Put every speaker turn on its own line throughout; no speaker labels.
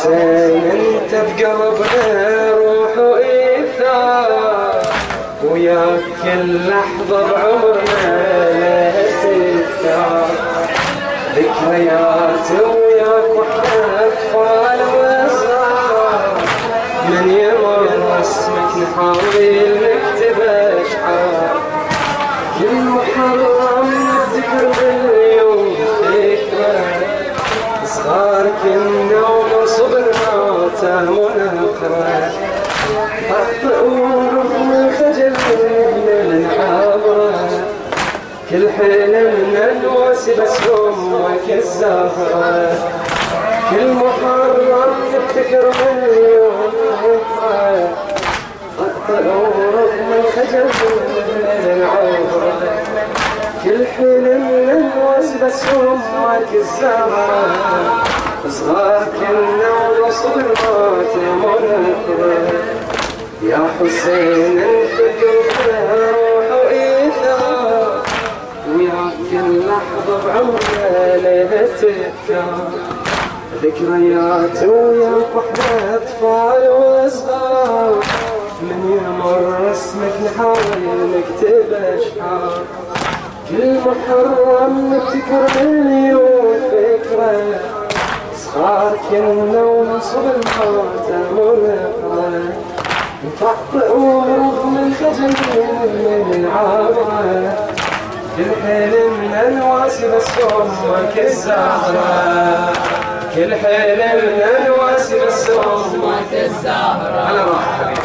حسين انت بقلبنا روح وإيثار، وياك كل لحظة بعمرنا لها تذكار، ذكريات وياك واحنا اطفال وصغار، من يمر اسمك نحاول نكتب اشعار، كل محرم نفتكر باليوم فكرة، صغار كنا ومنصبنا تهم ونقرأ، أخطأ ورغم الخجل من العبرة، كل حلمنا نواسي بس أمك الزهرة، كل محرم نفتكر باليوم فكرة، أخطأ ورغم الخجل من العبرة، كل حلمنا نواسي بس أمك الزهرة، صغار كنا ونصبر ونقرأ، يا حسين انت قلبنا روح وإيثار، وياك كل لحظة بعمرنا لها تذكار، ذكريات وياك واحنا أطفال وصغار، من يمر اسمك نحاول نكتب أشعار، كل محرم نفتكر مليون فكرة، صغار كنا ونصب الموتى ونقرأ، نطقطق ورغم الخجل من العبرة، كل حلمنا نواسي بس أمك الزهرة، كل حلمنا نواسي بس أمك الزهرة. على راحة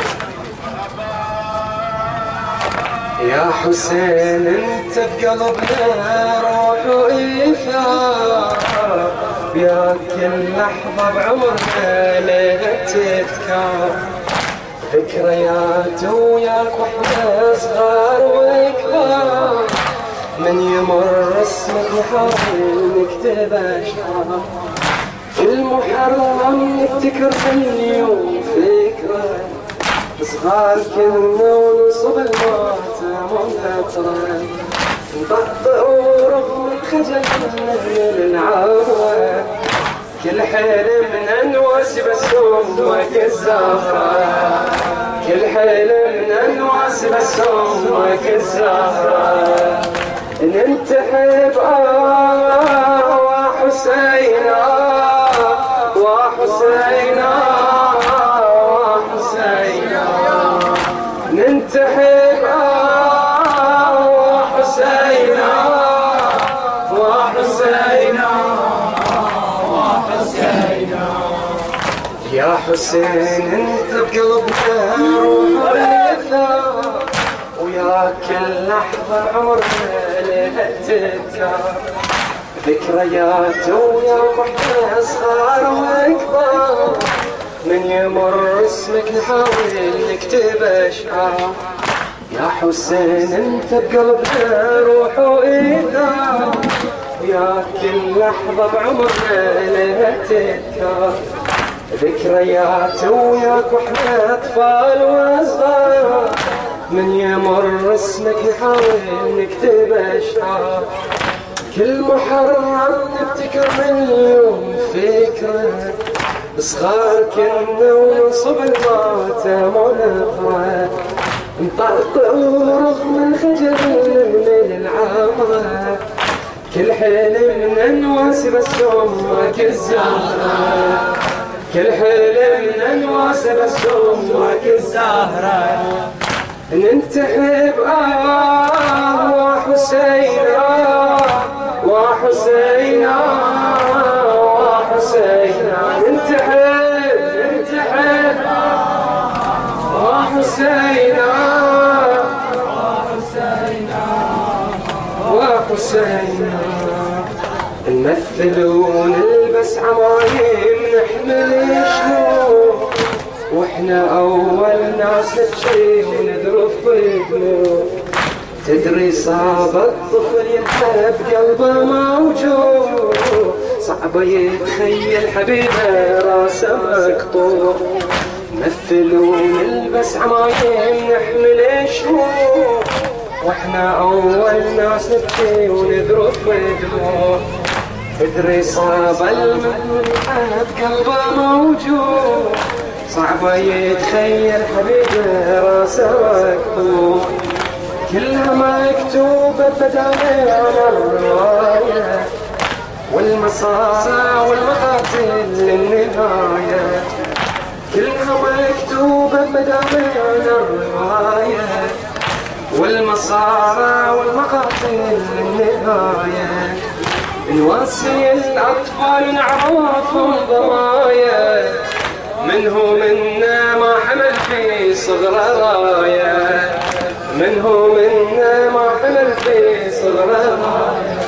يا حسين انت بقلبنا روح وإيثار، وياك كل لحظة بعمرنا لها تذكار، ذكريات وياك واحنا صغار وكبار، من يمر اسمك نحاول نكتب أشعار، كل محرم نفتكر كل يوم فكرة، صغار كنا ونصب الموتى ونقرأ، نطقطق ورغم الخجل من العبرة، كل حلمنا نواسي بس أمك الزهرة، كل حلمنا نواسي بس أمك الزهرة، ننتحب وحسينا وحسينا وحسينا، ننتحب وحسينا وحسينا وحسينا، يا حسين انت بقلبنا روح وإيثار، وياك كل لحظة عمرنا لها تذكار، ذكريات وياك واحنا صغار وكبار، من يمر اسمك نحاول نكتب أشعار، يا حسين انت بقلبنا روح وإيثار، وياك كل لحظة بعمرنا لها تذكار، ذكريات وياك واحنا أطفال وصغار، من يمر اسمك نحاول نكتب أشعار، كل محرم نفتكر مليون فكرة، صغار كنا ونصب الموتى ونقرأ، نطقطق ورغم الخجل من العبرة، كل حلمنا نواسي بس أمك الزهرة، كل حلمنا نواسي بس أمك الزهرة، ننتحب وحسينا وحسينا وحسينا، ننتحب وحسينا وحسينا، نمثل ونلبس عمايم نحمل شموع، واحنا اول ناس نبكي ونذرف دموع، تدري صعب الطفل ينحب قلبه موجوع، صعب يتخيل حبيبه راسه مقطوع، نمثل ونلبس عمايم نحمل شموع، واحنا اول ناس نبكي ونذرف دموع، ادري صاب المذنب قلبه موجود، صعبة يتخيل حبيبه راسه مكتوب، كلها مكتوبة بداية على الرواية، والمصارع والمقاتل للنهاية، كلها مكتوبة بداية على الرواية، والمصارع والمقاتل للنهاية، نوصي الأطفال نعرفهم ضرايا، منه منا ما حمل في صغره راية، منه منا ما حمل في صغره راية،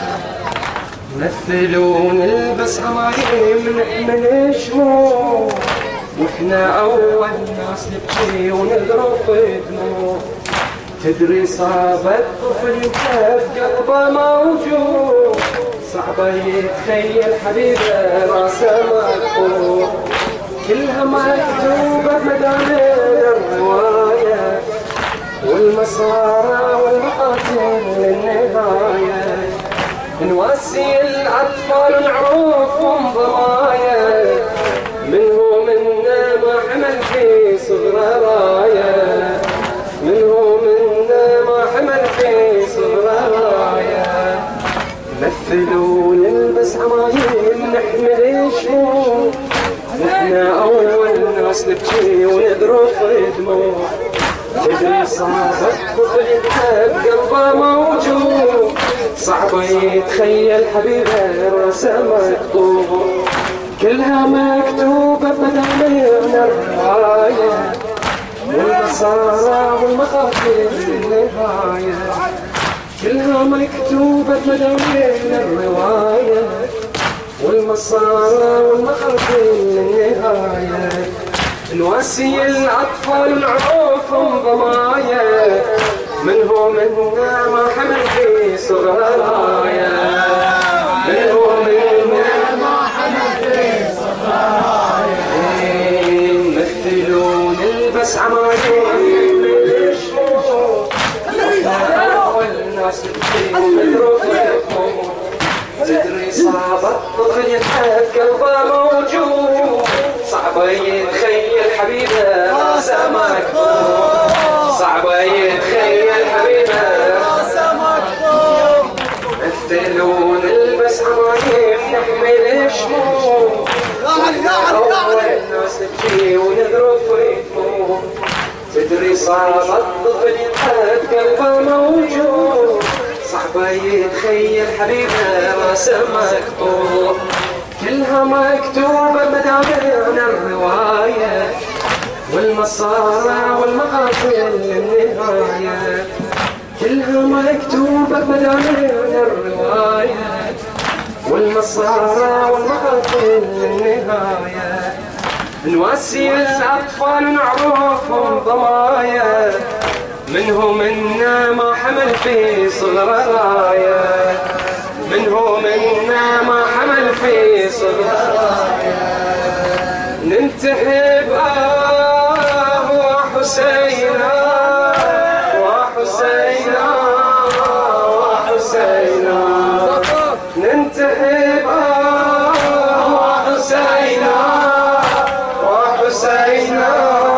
مثلوا نلبس عمايم نحمل شموع، واحنا أول ناس نبكي ونذرف دموع، تدري صابت طفل ينكب قلبه موجوع، صعبة يتخيل حبيبه راسه مقطوع، كلها مكتوبة بمدامين الرواية، والمصارع والمقاتل للنهاية، نواسي الأطفال نعرفهم ضرايا، منه منا ما حمل في صغره راية، منه منا ما حمل في صغره راية، مثلوا نلبس عمايم نحمل شموع، نحنا أول ناس نبكي ونذرف دموع، تدري صابت طفل ينكب قلبه موجوع، صعبة يتخيل حبيبه راسه مقطوع، كلها مكتوبة بمدامين الرواية، والمصارع والمقاتل للنهاية، كلها مكتوبة بمدامين الرواية، والمصارع والمقاتل للنهاية، نواسي الأطفال نعرفهم ضمايا، منه منا ما حمل في صغره راية، منه منا ما حمل في صغره راية، مثلوا نلبس عمايم بالشموع، أول ناس نبكي ونذرف دموع، تدري صعب الطفل ينحب قلبه موجوع، صعبة يتخيل حبيبه راسه مكتوب، صعبة يتخيل حبيبه راسه مكتوب، مثلوا نلبس عمايم نحمل شموع، أول ناس نبكي ونذرف دموع، تدري صعب الطفل ينحب قلبه موجوع، صعبة يتخيل حبيبه راسه مكتوب، كلها مكتوبة بمدامين الرواية، والمصارع والمقاتل للنهاية، كلها مكتوبة بمدامين الرواية، والمصارع والمقاتل للنهاية، نواسي الأطفال نعرفهم ضوايا، منه منا ما حمل في صغره راية، منه منا ما حمل في صغره راية، ننتهي وحسينا وحسينا وحسينا، ننتهي وحسينا وحسينا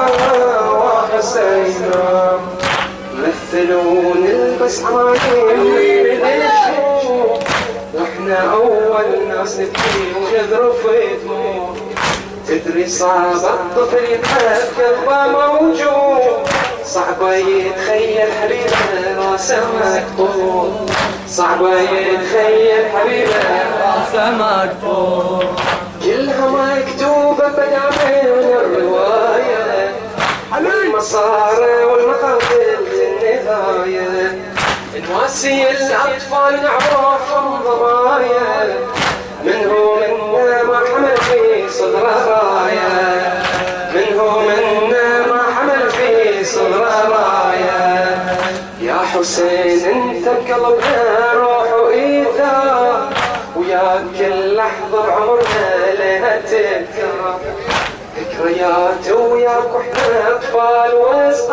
وحسينا، مثلوا نلبس عمايم بالشموع، واحنا أول ناس نبكي ونذرف دموع، تدري صعب الطفل ينحب قلبه موجوع، صعبة يتخيل حبيبه راسه مقطوع، صعبة يتخيل حبيبه راسه مقطوع، كلها مكتوبة بمدامين الرواية، والمصارع والمقاتل للنهاية، نواسي الأطفال نعرفهم ضرايا، منه منا ما حمل في صغره راية، منه منا ما حمل في صغره راية، يا حسين انت بقلبنا روح وإيثار، ويا كل لحظة بعمرنا لها تذكار، ذكريات وياك واحنا اطفال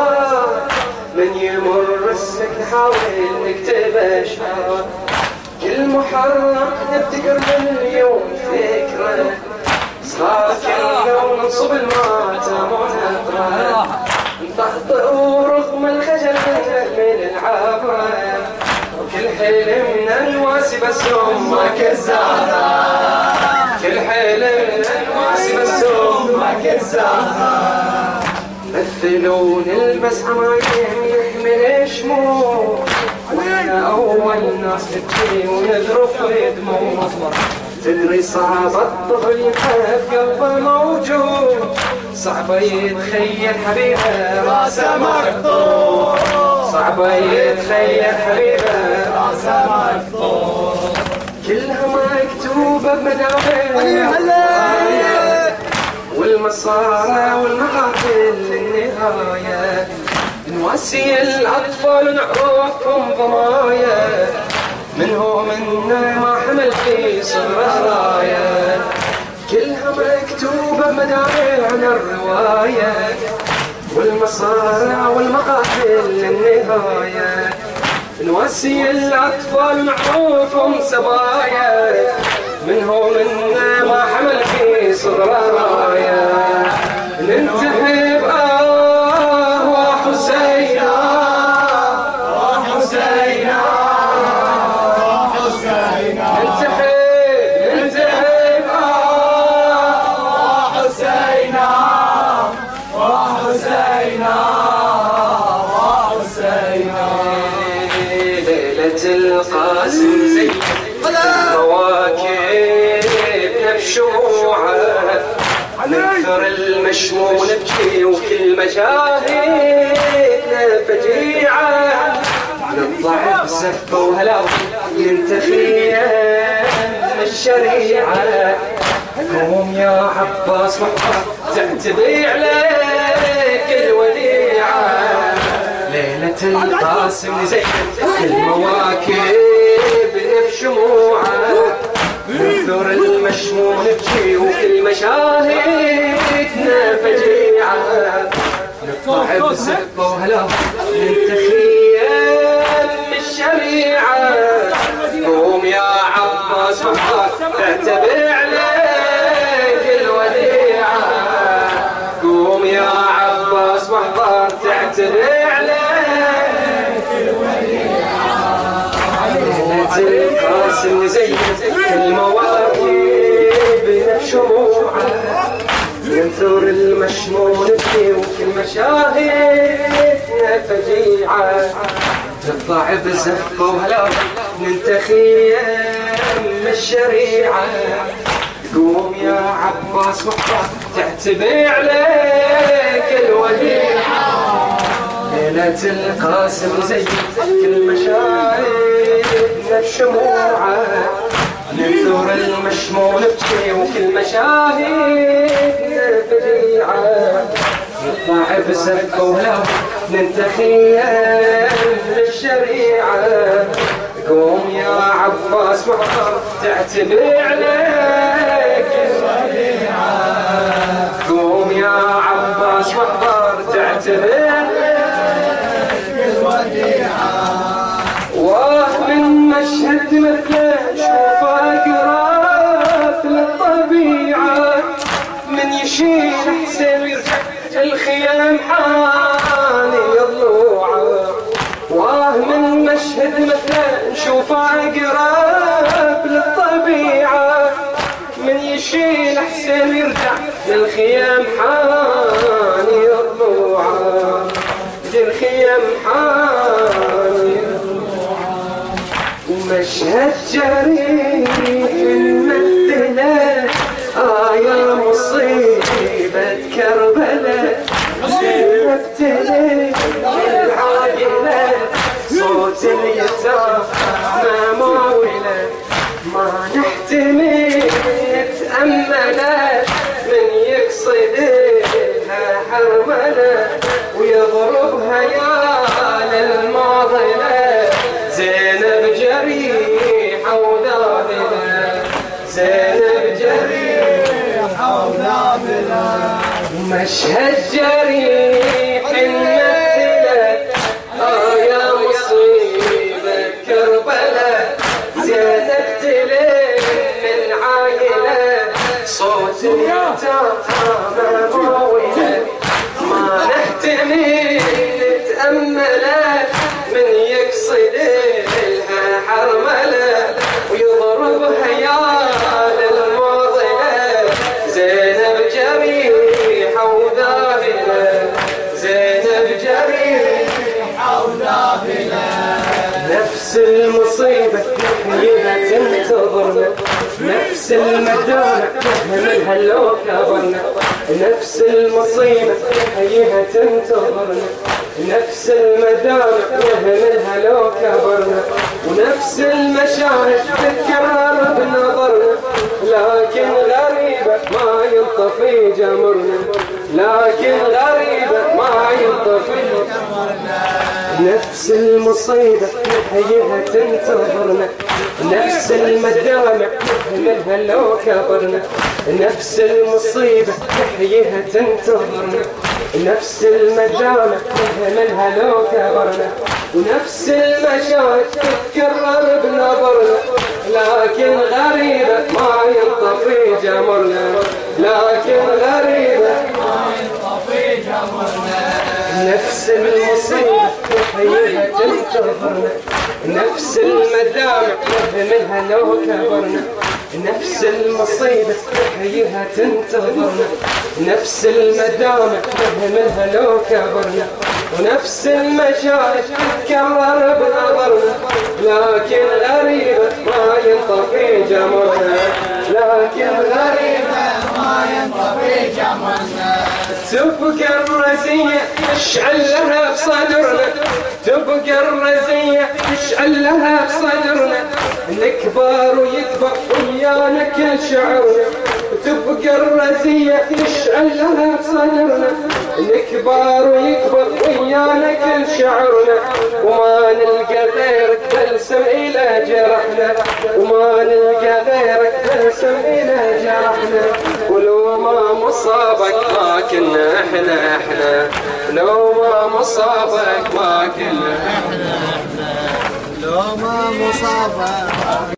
وصغار، من يمر اسمك نحاول نكتب اشعار، كل بالمحرق نفتكر مليون فكرة، صغار كنا وننصب الماتم ونطرة، نطهطئ ورغم الخجل من العبرة، وكل حلمنا نواسي بس أمك الزهرة، كل حلمنا نواسي بس أمك الزهرة. مثلوا نلبس عمايم يحمل شموع، واحنا أول ناس نبكي ونذرف دموع، تدري صعب الطفل يحب قلبه موجوع، صعب يتخيل حبيبه راسه مقطوع، صعب يتخيل حبيبه راسه مقطوع، كلها مكتوبة بمداوين والمصارع والمقاتل للنهاية، نواسي الأطفال ونعرفهم ضمايا، من هو منا ما حمل في صغر راية، كلها مكتوبة بمدامعنا الرواية، والمصارع والمقاتل للنهاية، نواسي الأطفال ونعرفهم سبايا، من هو منا ما حمل في صغر راية، ننتهي وحسينا وحسينا وحسينا، ننتهي وحسينا وحسينا وحسينا، ليلة القاسم زي مواكبنا بشموعه، ننثر المشموم نبكي وكل مشاهدنا فجيعة، نطلع بزفة وهلا ننتفي الشريعة، قوم يا عباس محبا تعتبي عليك الوديعة، ليلة القاسم زين المواكب بشموعه، ننثر المشموم نبكي وكل مشاهدنا فجيعة، نطلع بزفة وهلا ننتخيم الشريعة، قوم يا عباس محبا تعتبي عليك الوديعة، قوم يا عباس محبا تعتبي عليك الوديعة، ليلة القاسم زين المواكب بشموعه، ننثر المشموم نبكي وكل مشاهدنا فجيعة، نطلع بزفة وهلا ننتخيم الشريعة، قوم يا عباس محبا تعتبي عليك الوديعة، ليلة القاسم زين كل مشاهدنا بشموعه، ننثر المشموم نبكي وكل مشاهدنا فجيعة، نطلع بزفة وهلا ننتخيم الشريعة، قوم يا عباس محبا تعتبي عليك الوديعة، قوم يا عباس محبا تعتبي عليك الوديعة، واه من مشهد مثله شوفه قراب للطبيعة، من يشيل حسين ويرجع الخيام حاني ضلوعه، واه من مشهد مثله نشوفه قراب للطبيعة، من يشيل حسين ويرجع الخيام حاني ضلوعه، الخيام حاني ضلوعه، ومشهد جريح نمثله يا مصيبة كربلاء، نبتلي العائلة صوت اليتامى ماوله، ما نحتمل نتأمله، من يقصدها حرمله ويضربها يا للماضله، زينب جريحة وذابلة، زينب جريحة وذابلة، مشهد جريح نمثله يا مصيبة كربلاء، زينب ماويله ما نهتمي نتأمله من يقصد لها حرمله ويضربها يا للموضله زينب جريحة وذابله زينب جريحة وذابله نفس المصيبة هي تنتظرنا نفس المدامع منها لو كبرنا نفس المصيبة هي تنتظرنا نفس المدامع منها لو كبرنا ونفس المشاهد تتكرر بنظرنا لكن غريبة ما ينطفي جمرنا لكن غريبة ما ينطفي جمرنا نفس المصيبة هي تنتظرنا نفس المدامع منها لو كبرنا نفس المصيبة هي تنتظرنا نفس المدامع منها لو كبرنا ونفس المشاهد تتكرر بنظرنا لكن غريبة ما ينطفي جمرنا لكن غريبة ما ينطفي جمرنا نفس المصيبة هي تنتظرنا نفس المدامع منها لو كبرنا نفس المصيبة هي تنتظرنا نفس المدامع منها لو كبرنا ونفس المشاعر تتكرر بنظرنا لكن غريبة ما ينطفي جمرنا لكن غريبة ما ينطفي جمرنا تبقى الرزية تشعل لها بصدرنا تبقى الرزية تشعل لها بصدرنا نكبر ويكبر ويانا كل شعرنا تبقى الرزية تشعل لها بصدرنا نكبر ويكبر ويانا كل شعرنا وما نلقى غيرك تلسم إلى جرحنا وما نلقى غيرك تلسم إلى جرحنا ولو ما مصابك ما كنا احنا لو ما مصابك ما كنا احنا لو ما مصابك